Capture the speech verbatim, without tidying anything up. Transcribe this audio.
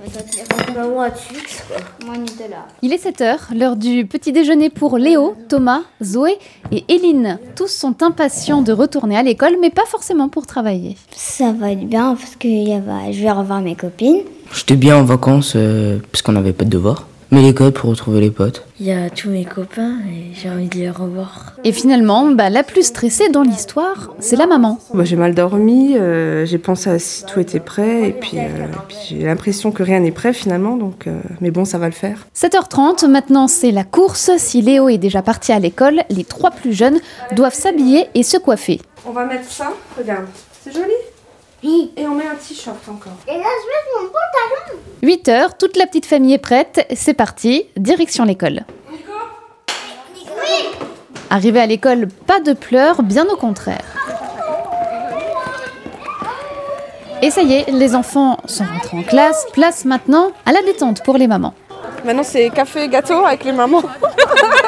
Il est sept heures, l'heure du petit déjeuner pour Léo, Thomas, Zoé et Éline. Tous sont impatients de retourner à l'école, mais pas forcément pour travailler. Ça va être bien parce que y a, je vais revoir mes copines. J'étais bien en vacances euh, parce qu'on n'avait pas de devoirs. Mais l'école pour retrouver les potes. Il y a tous mes copains et j'ai envie de les revoir. Et finalement, bah, la plus stressée dans l'histoire, c'est la maman. Bah, j'ai mal dormi, euh, j'ai pensé à si tout était prêt et puis, euh, puis j'ai l'impression que rien n'est prêt finalement, donc, euh, mais bon, ça va le faire. sept heures trente, maintenant c'est la course. Si Léo est déjà parti à l'école, les trois plus jeunes doivent s'habiller et se coiffer. On va mettre ça, regarde, c'est joli. Oui. Et on met un t-shirt encore. Et là, je mets mon pantalon. huit heures, toute la petite famille est prête. C'est parti, direction l'école. Nico ? Oui. Arrivé à l'école, pas de pleurs, bien au contraire. Et ça y est, les enfants sont rentrés en classe. Place maintenant à la détente pour les mamans. Maintenant c'est café et gâteau avec les mamans.